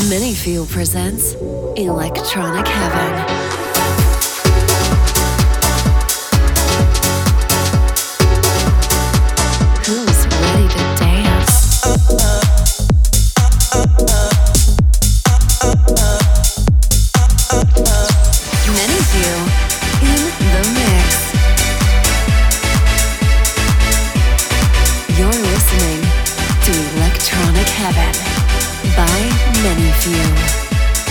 Minifew presents Electronic Heaven. Who's ready to dance? Minifew in the mix. You're listening to Electronic Heaven by Minifew.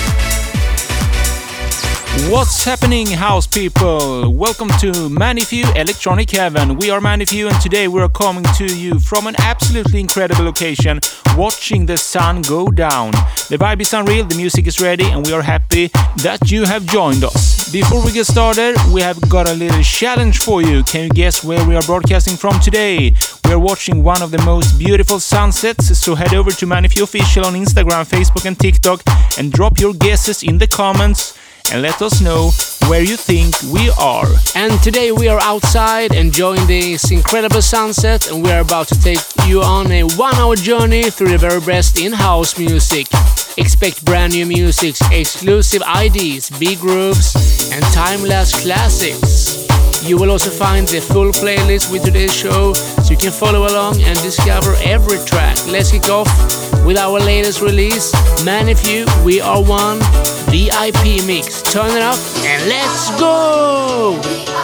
What's happening, house people? Welcome to Minifew Electronic Heaven. We are Minifew, and today we are coming to you from an absolutely incredible location, watching the sun go down. The vibe is unreal, the music is ready, and we are happy that you have joined us. Before we get started, we have got a little challenge for you. Can you guess where we are broadcasting from today? We are watching one of the most beautiful sunsets, so head over to Minifew Official on Instagram, Facebook and TikTok and drop your guesses in the comments and let us know where you think we are. And today we are outside enjoying this incredible sunset, and we are about to take you on a 1-hour journey through the very best in-house music. Expect brand new music, exclusive IDs, big grooves and timeless classics. You will also find the full playlist with today's show, so you can follow along and discover every track. Let's kick off with our latest release, Minifew, We Are One, VIP Mix. Turn it up and let's go!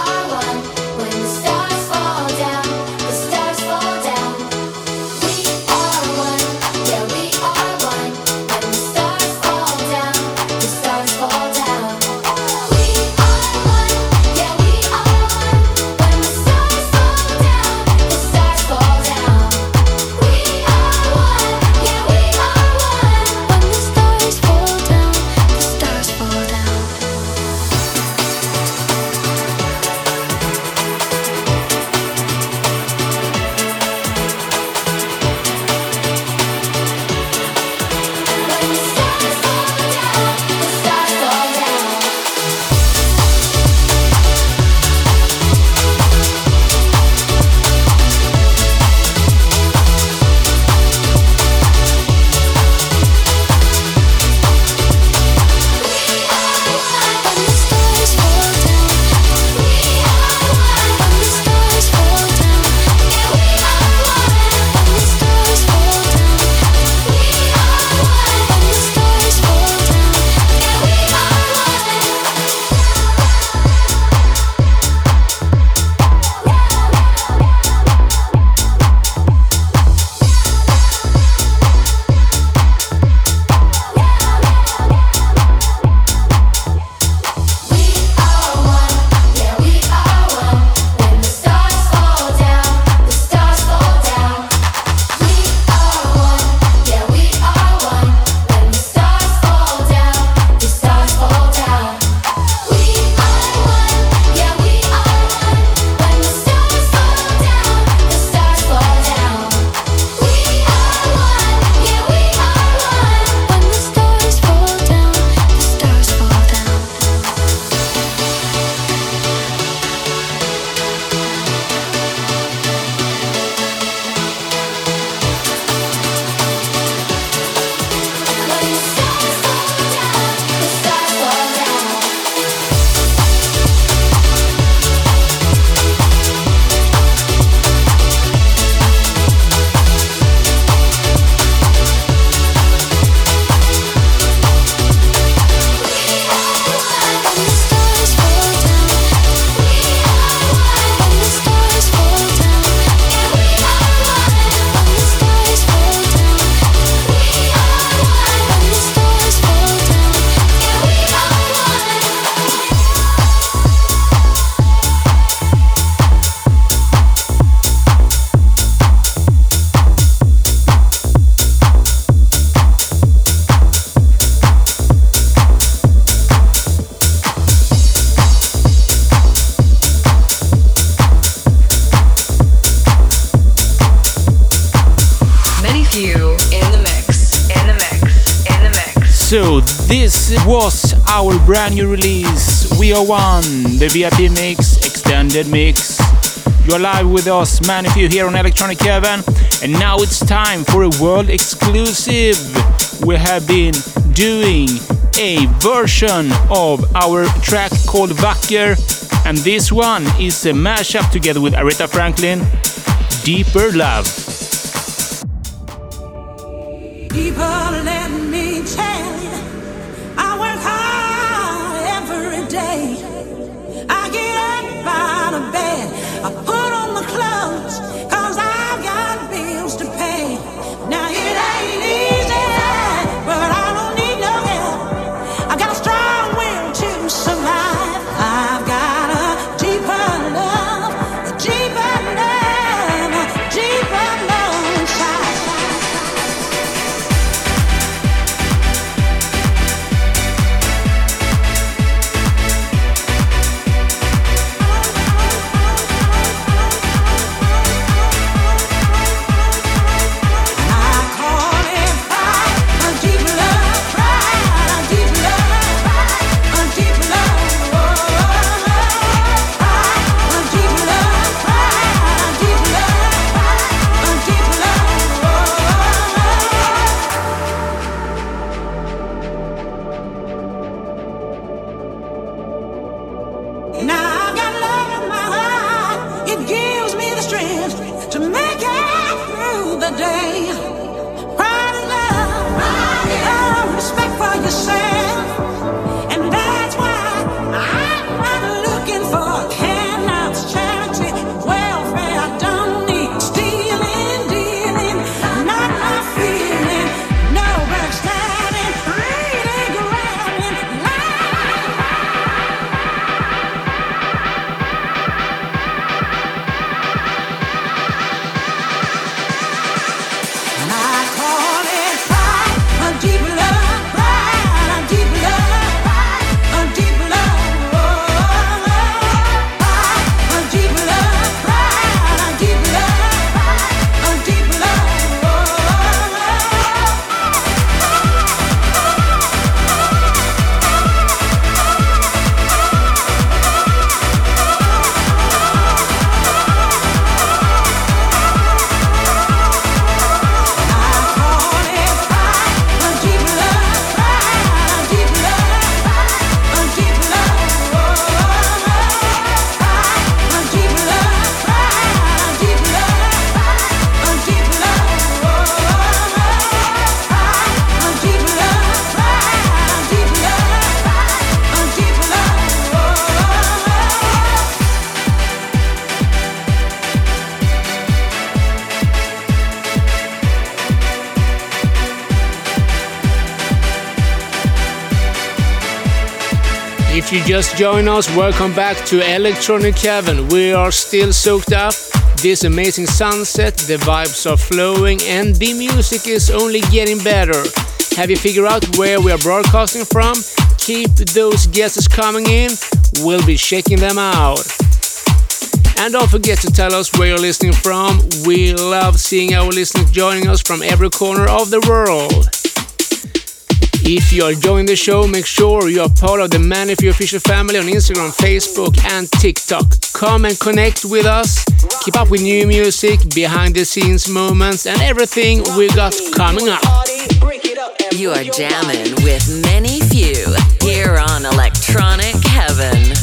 So this was our brand new release, We Are One, the VIP mix, extended mix. You're live with us, Minifew, here on Electronic Heaven, and now it's time for a world exclusive. We have been doing a version of our track called Vacker, and this one is a mashup together with Aretha Franklin, Deeper Love. Deeper, let me tell you, I work hard every day. I get up out of bed, I put on my clothes, 'cause I've got bills to pay. Now it ain't easy, but I don't need no help. I got a strong will to survive. I've got a deeper love, a deeper love, a deeper love inside. If you just join us, welcome back to Electronic Heaven. We are still soaked up. This amazing sunset, the vibes are flowing, and the music is only getting better. Have you figured out where we are broadcasting from? Keep those guesses coming in. We'll be checking them out. And don't forget to tell us where you're listening from. We love seeing our listeners joining us from every corner of the world. If you are enjoying the show, make sure you are part of the Manifew official family on Instagram, Facebook and TikTok. Come and connect with us. Keep up with new music, behind the scenes moments and everything we got coming up. You are jamming with Manifew here on Electronic Heaven.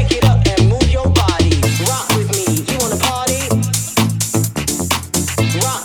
Rock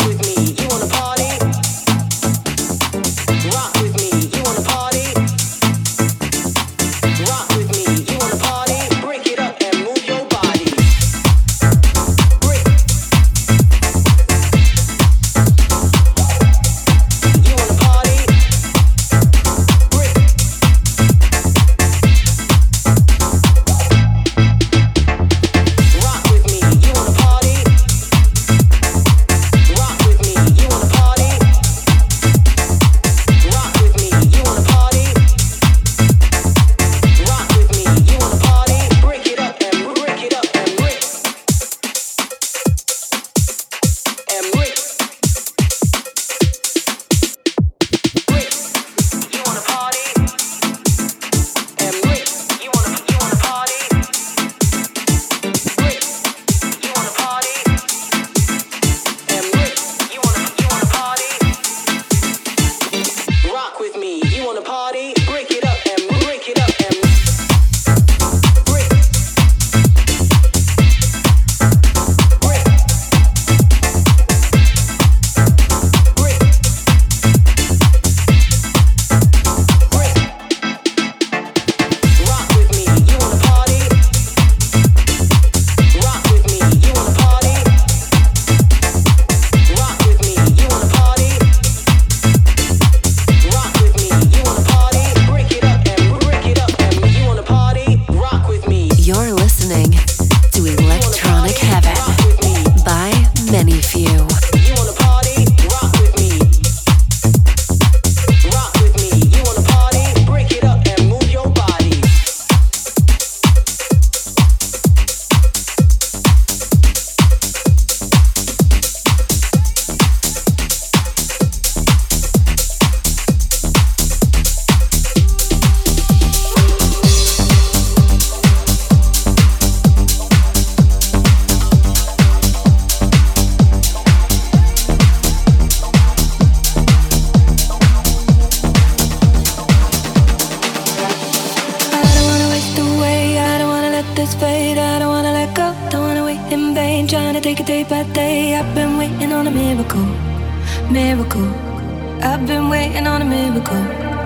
trying to take it day by day. I've been waiting on a miracle, miracle. I've been waiting on a miracle.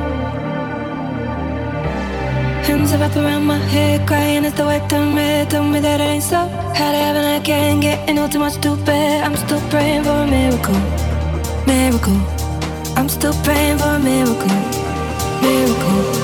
Hands are up around my head, crying as the white turn red. Tell me that it ain't so. How to heaven I can't get, ain't no too much to bear. I'm still praying for a miracle, miracle. I'm still praying for a miracle, miracle.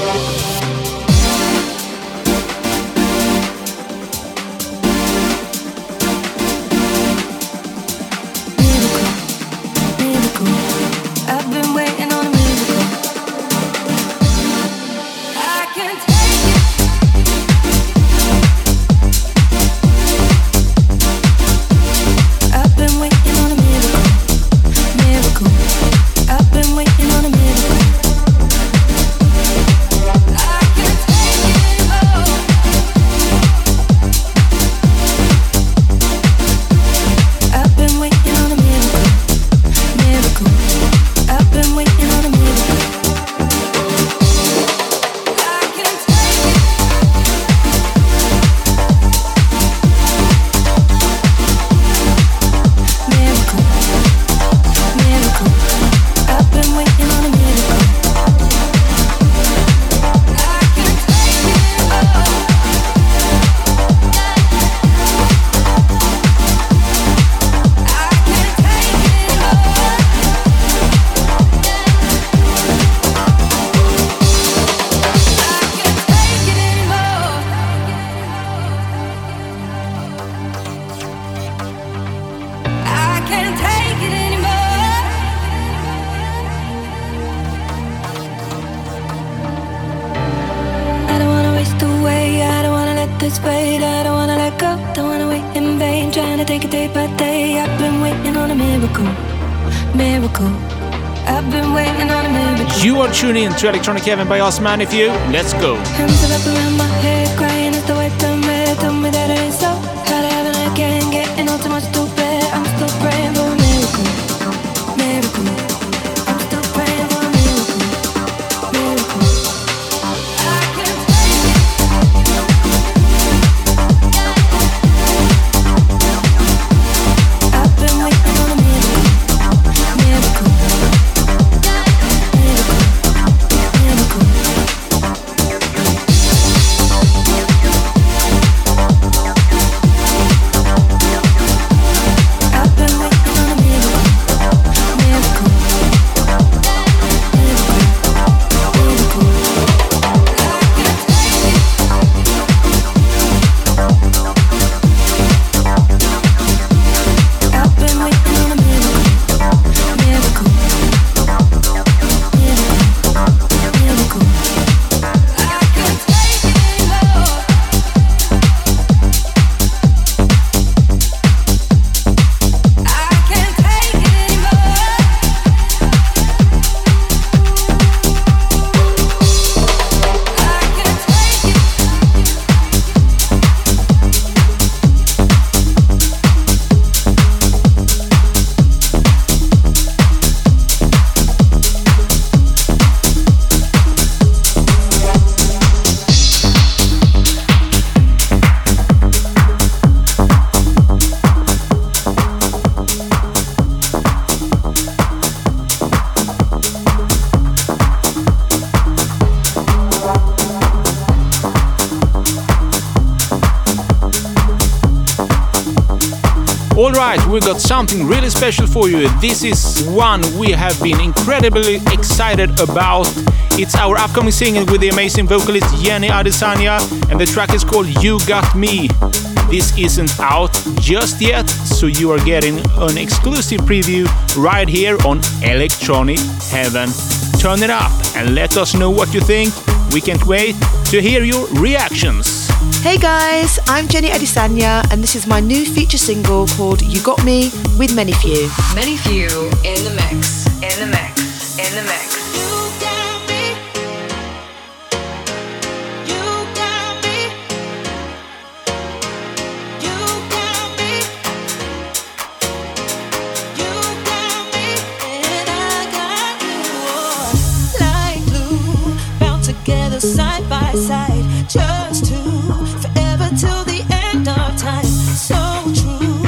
You are tuning in to Electronic Heaven by us, Manifew. Let's go. Hands are up around my head, crying as the white turn red. Tell me that it ain't so. How to heaven I can't get, ain't no too much to bear. I'm still praying for a miracle, miracle. I'm still praying for a miracle, miracle. I can't take it. I've been waiting on a miracle, miracle. Alright, we got something really special for you. This is one we have been incredibly excited about. It's our upcoming single with the amazing vocalist Jenny Adesanya, and the track is called You Got Me. This isn't out just yet, so you are getting an exclusive preview right here on Electronic Heaven. Turn it up and let us know what you think. We can't wait to hear your reactions. Hey guys, I'm Jenny Adesanya, and this is my new feature single called You Got Me with Manifew. Manifew in the mix, in the mix, in the mix. Side by side, just two, forever till the end of time. So true.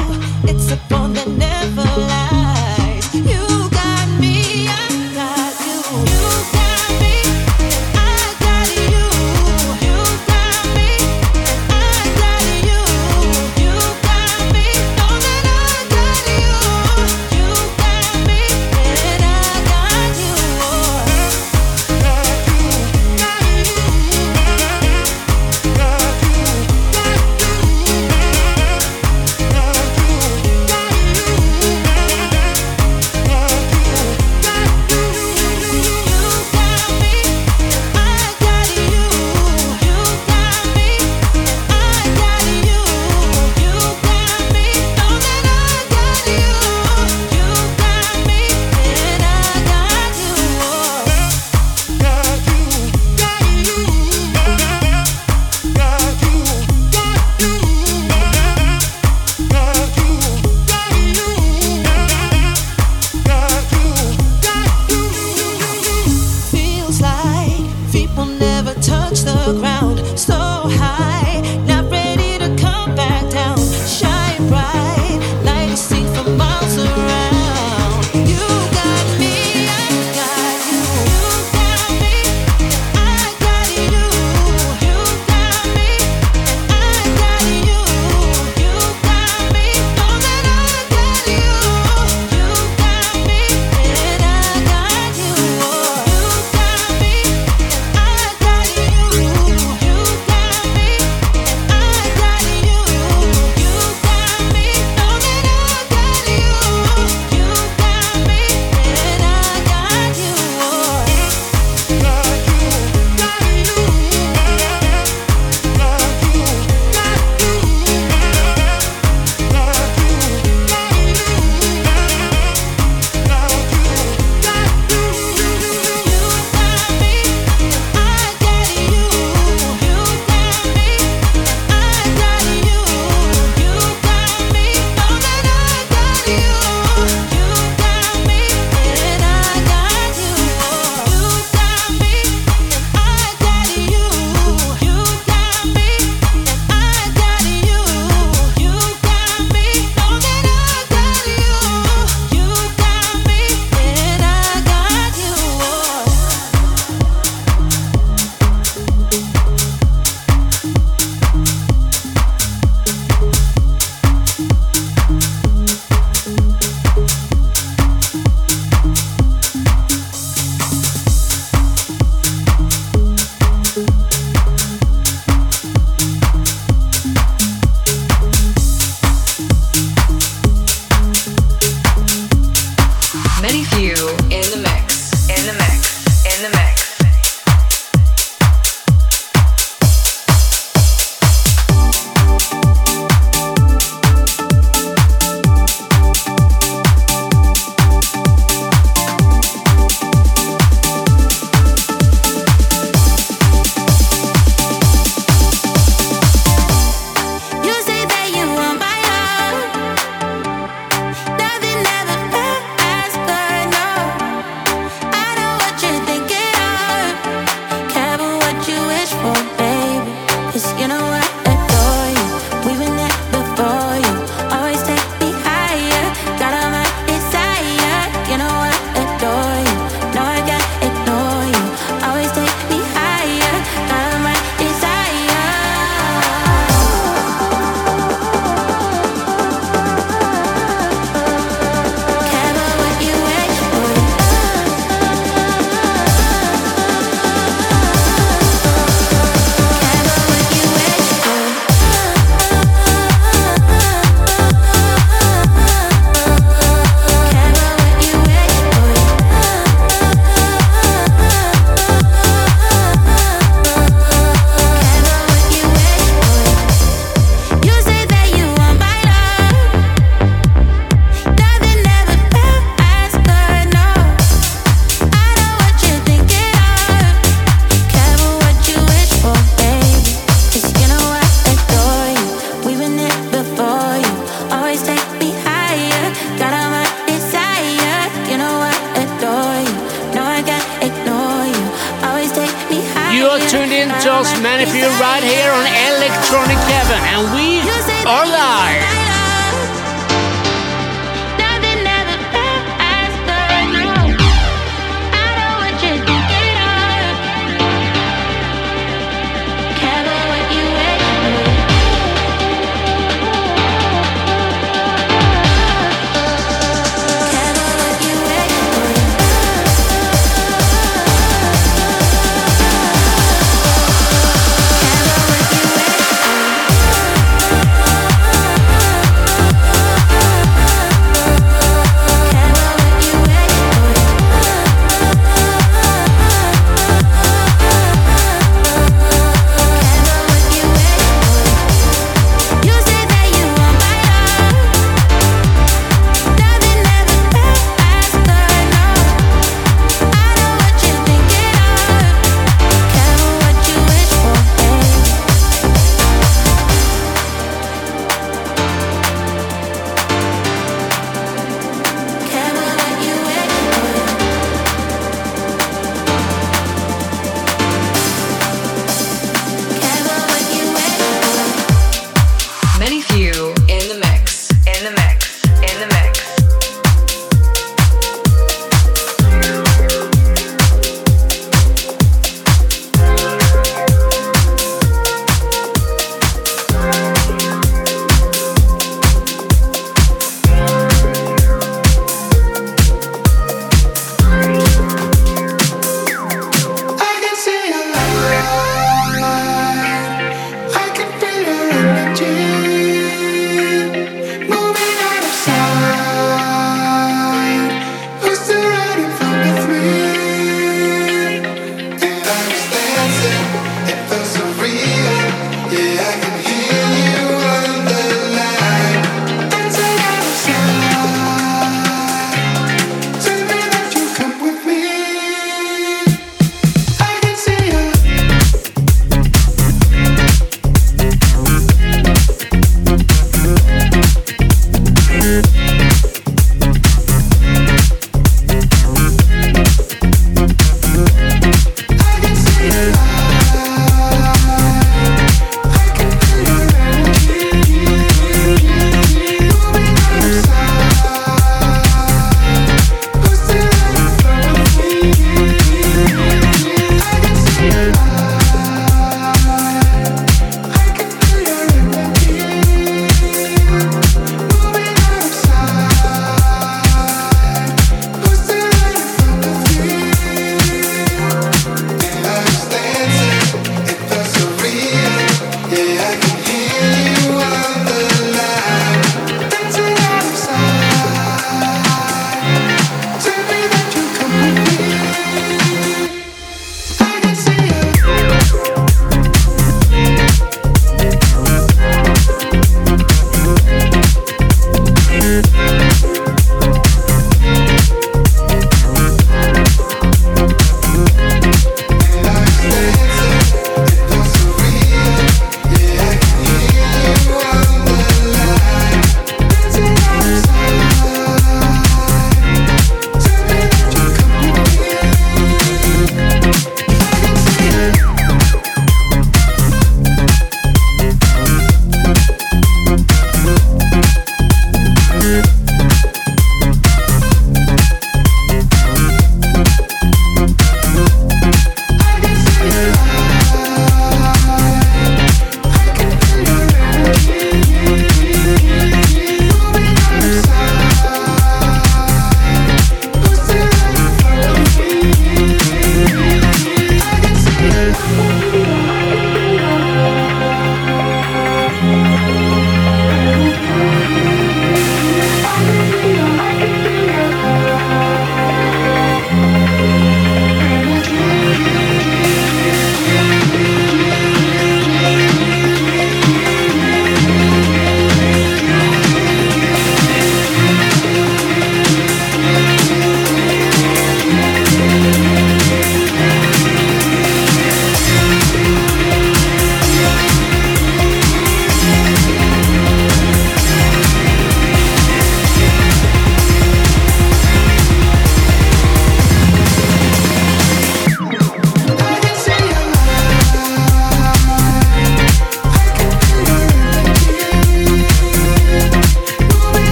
girls, Manifew right here on Electronic Heaven, and we are live.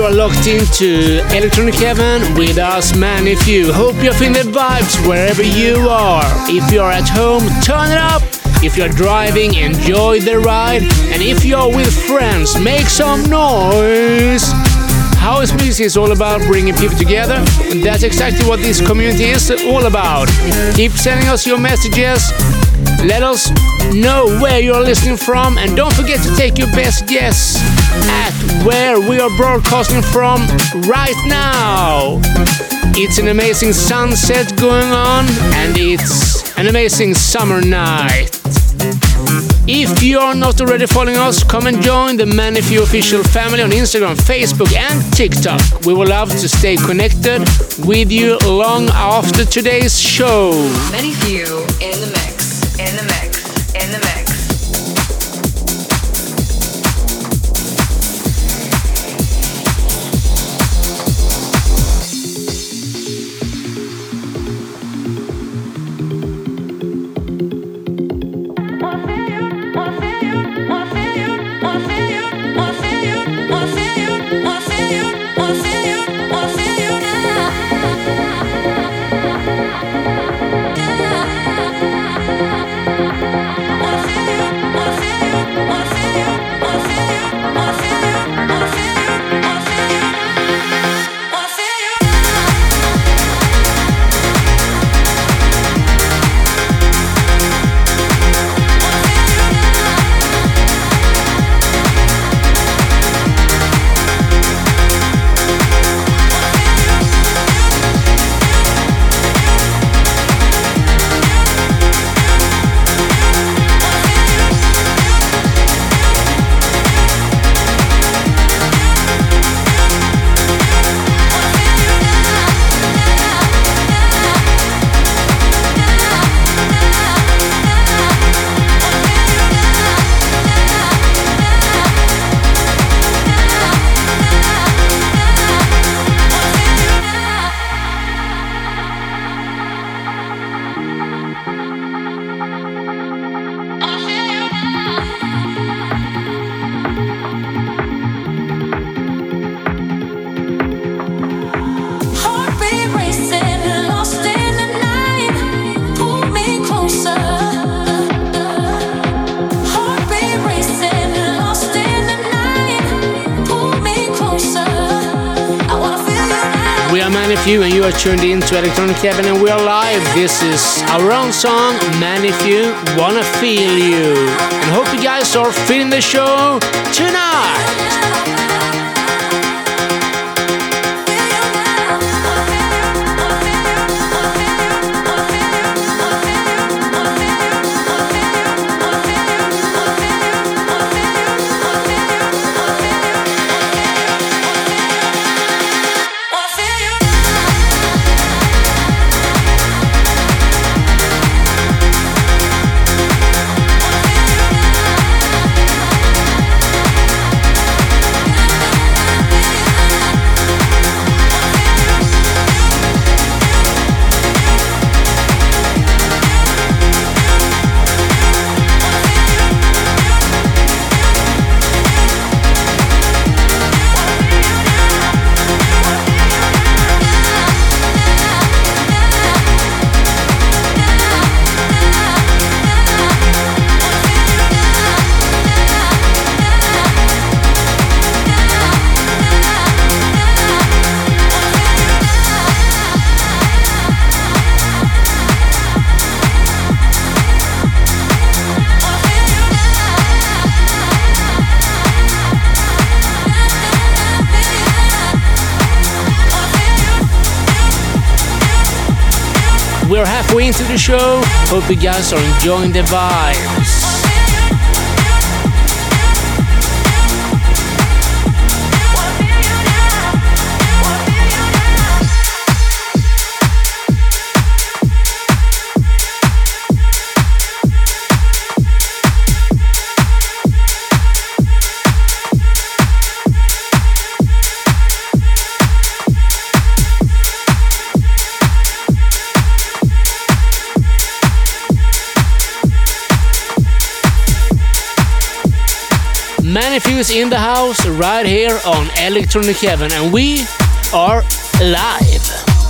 you are locked into Electronic Heaven with us, Manny Few. Hope you're feeling the vibes wherever you are. If you're at home, turn it up. If you're driving, enjoy the ride. And if you're with friends, make some noise. House music is all about bringing people together, and that's exactly what this community is all about. Keep sending us your messages. Let us know where you're listening from, and don't forget to take your best guess at where we are broadcasting from right now. It's an amazing sunset going on, and it's an amazing summer night. If you're not already following us, come and join the Manny Few official family on Instagram, Facebook and TikTok. We would love to stay connected with you long after today's show. Manny Few in the mix. In the mix, in the mix. And you are tuned in to Electronic Heaven, and we are live. This is our own song, Manny Few, Wanna Feel You. And hope you guys are feeling the show tonight. We're halfway into the show. Hope you guys are enjoying the vibes. Manifuse in the house right here on Electronic Heaven, and we are live.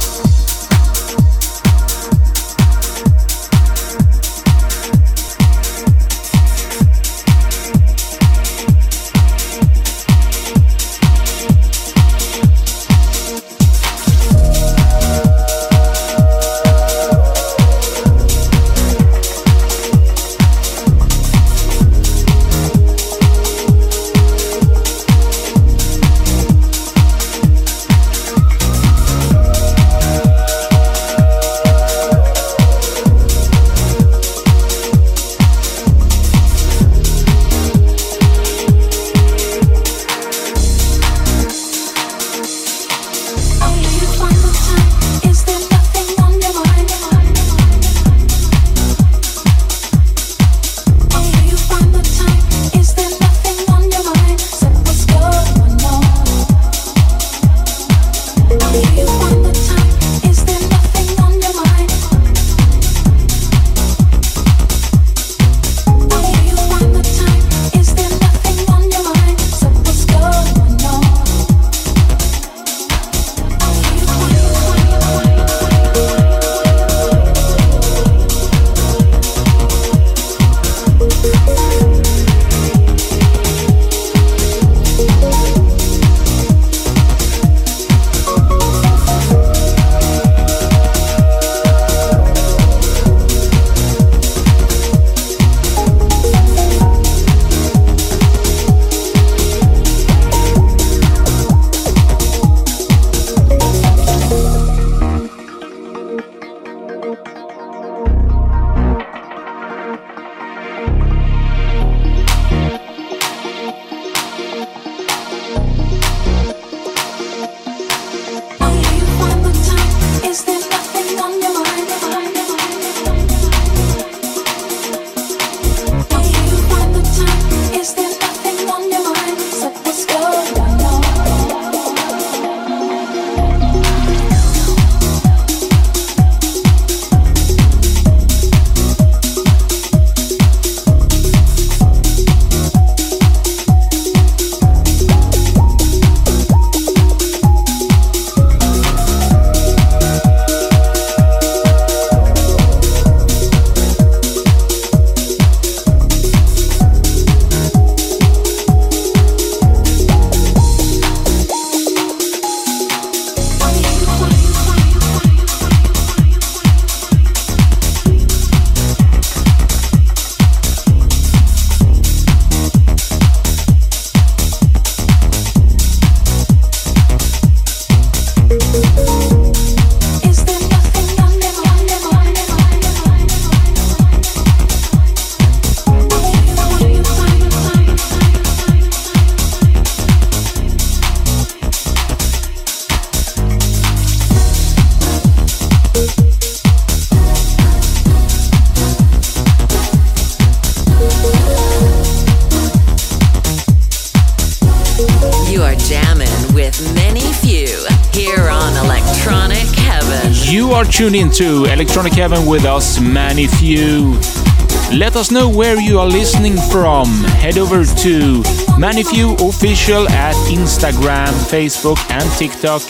Tune into Electronic Heaven with us, Manny Few. Let us know where you are listening from. Head over to Manny Few Official at Instagram, Facebook and TikTok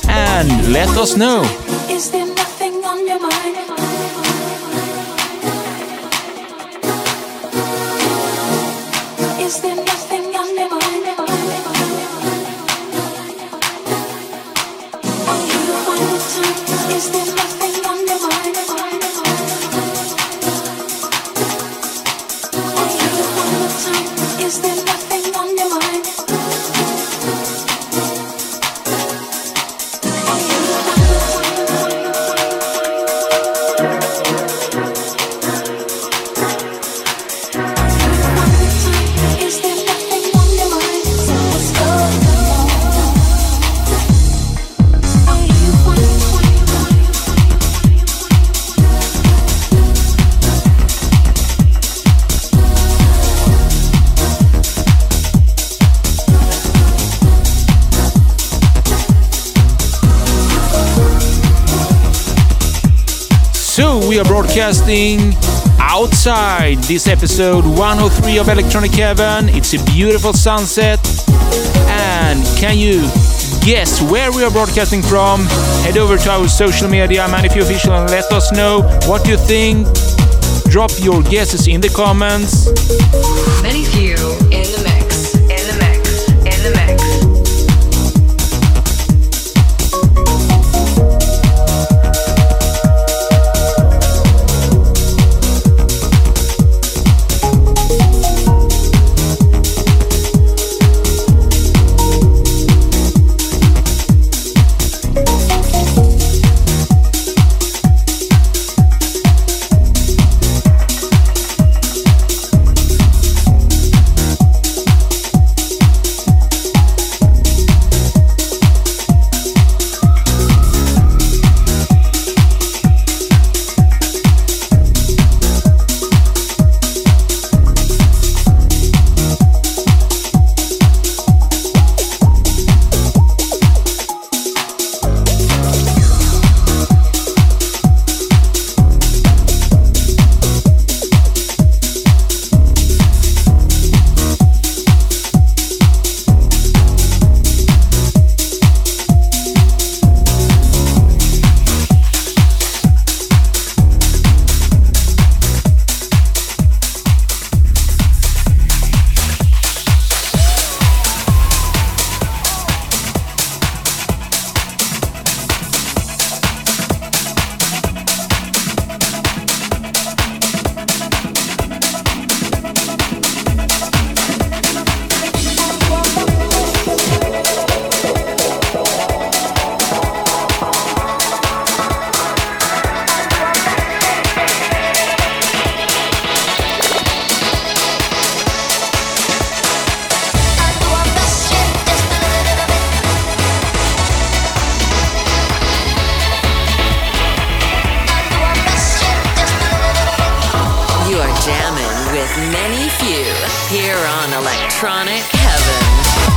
and let us know. Is there nothing on your mind? Is there nothing on your mind? You find the time. Is there nothing on your mind? You find the time. Is there nothing on your mind? So we are broadcasting outside this episode 103 of Electronic Heaven. It's a beautiful sunset. And can you guess where we are broadcasting from? Head over to our social media, Manifew Official, and let us know what you think. Drop your guesses in the comments. Manifew in the mix, in the mix, in the mix. Here on Electronic Heaven.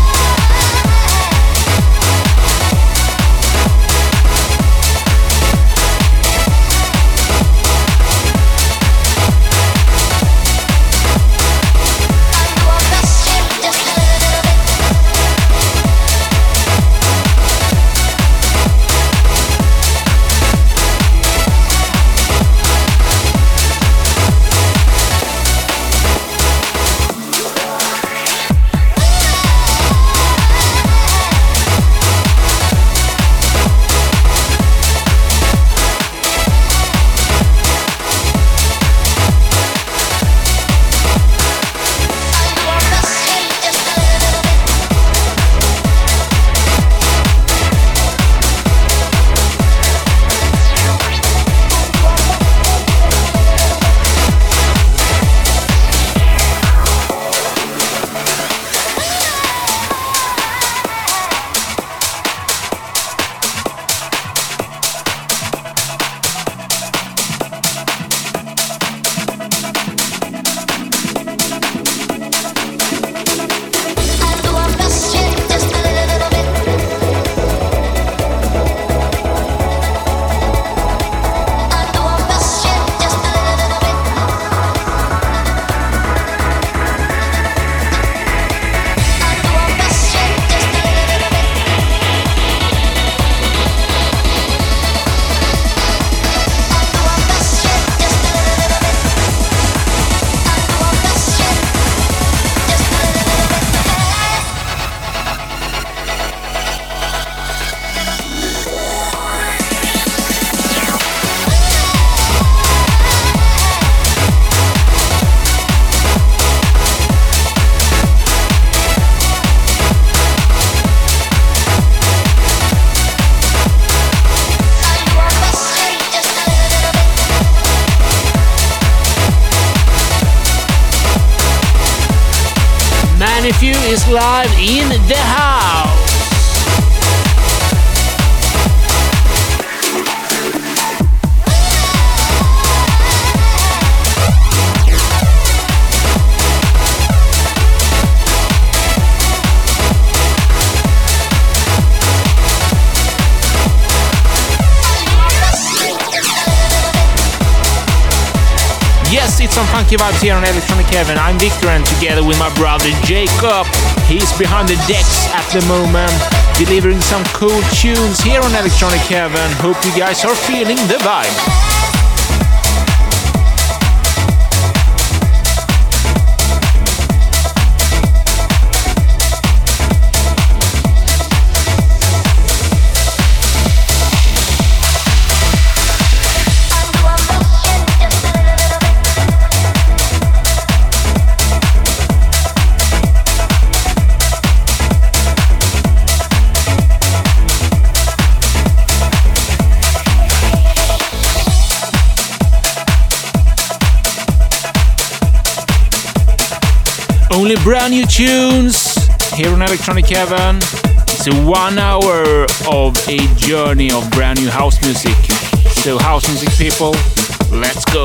Manifew is live in the house. Yes, it's some funky vibes here on Electronic Heaven. I'm Victor, and together with my brother Jacob, he's behind the decks at the moment, delivering some cool tunes here on Electronic Heaven. Hope you guys are feeling the vibe. Only brand new tunes here on Electronic Heaven. It's a 1 hour of a journey of brand new house music. So house music people, let's go.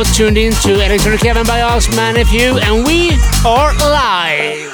you're tuned in to Electronic Heaven by us, Manny Few, and we are live.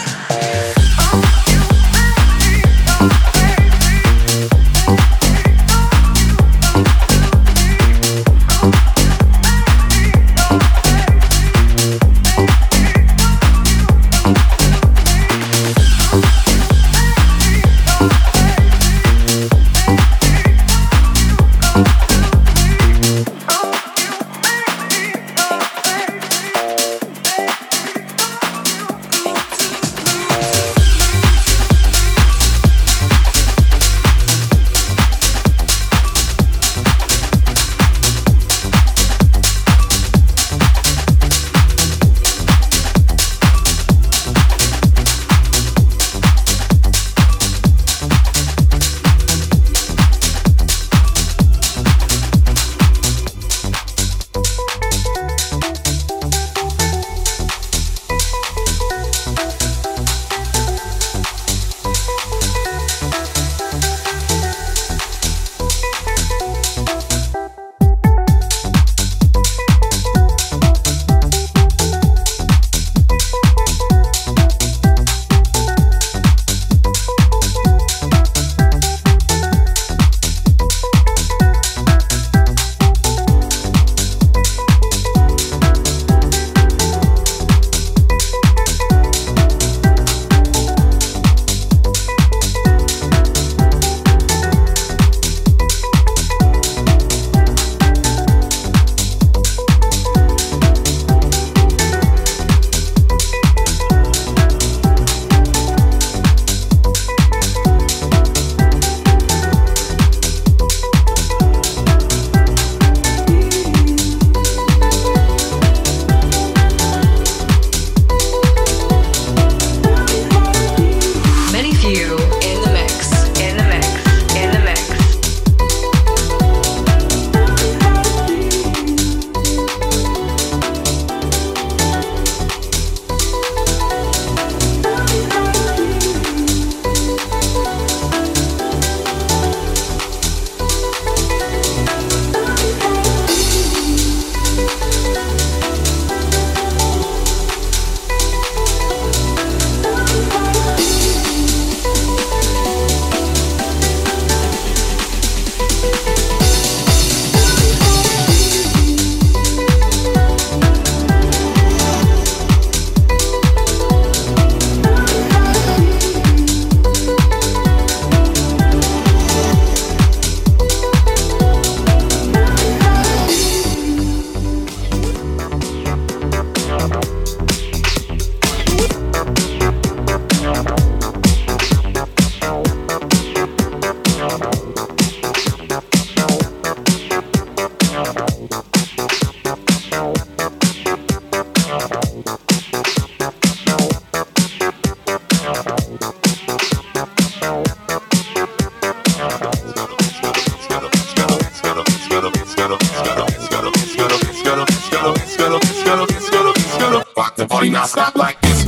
party now stop like this.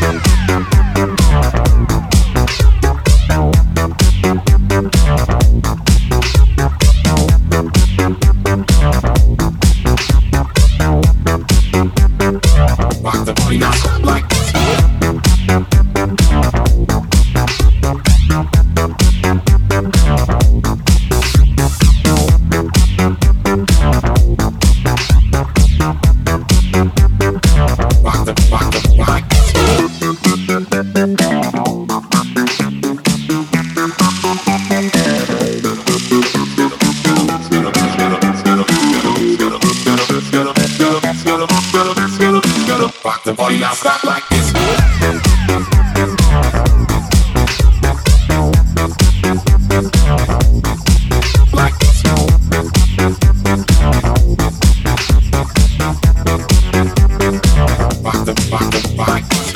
Rock the party now stop like this. Rock the party now stop like this. Like this. Rock the like this.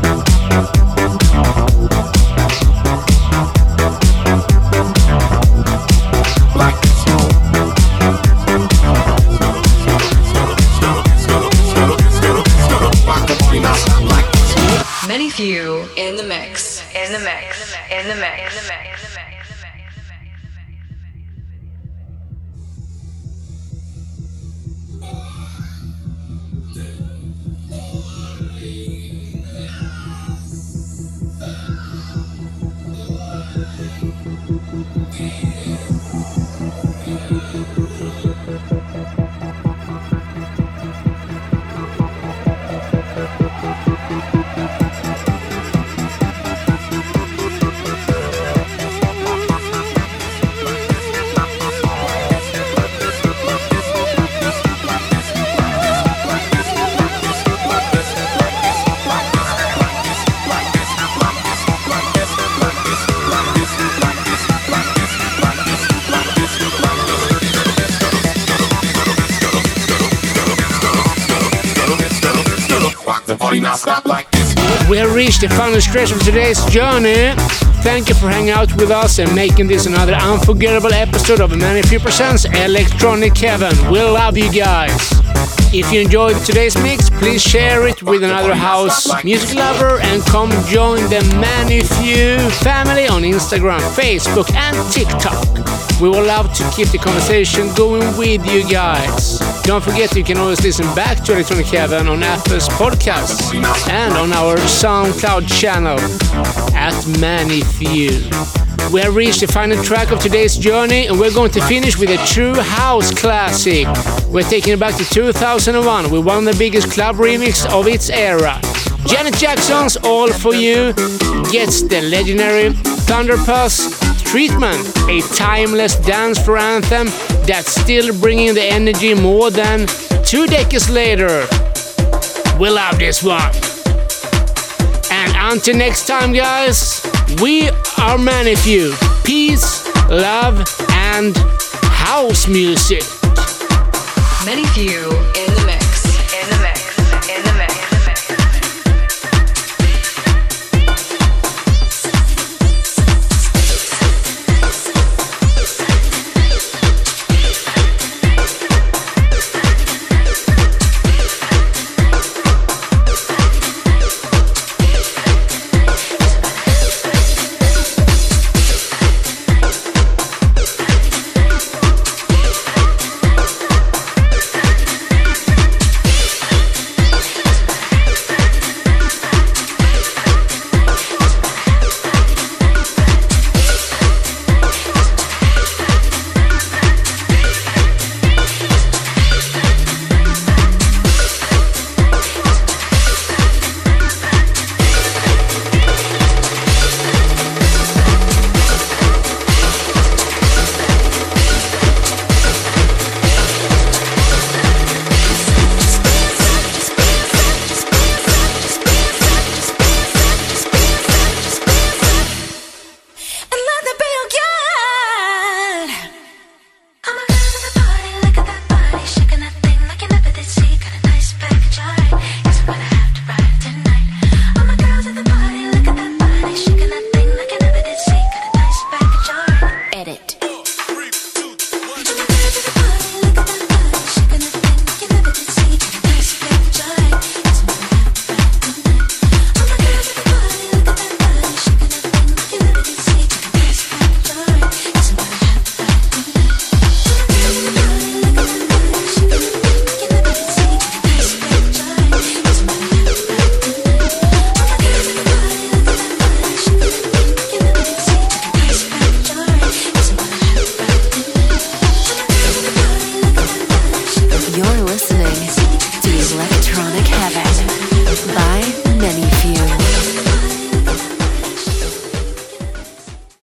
Like this. Many few in the mix, in the mix, in the mix, in the mix. The party now stop like this. We have reached the final stretch of today's journey. Thank you for hanging out with us and making this another unforgettable episode of Many Few Presents Electronic Heaven. We love you guys. If you enjoyed today's mix, please share it with another house music lover and come join the Many Few family on Instagram, Facebook and TikTok. We would love to keep the conversation going with you guys. Don't forget you can always listen back to Electronic Heaven on Apple's podcasts and on our SoundCloud channel at Many Few. We have reached the final track of today's journey and we're going to finish with a true house classic. We're taking it back to 2001 with one of the biggest club remix of its era. Janet Jackson's All For You gets the legendary Thunderpuss treatment, a timeless dance floor anthem that's still bringing the energy more than 2 decades later. We love this one. And until next time, guys, we are Many Few. Peace, love, and house music. Many Few in the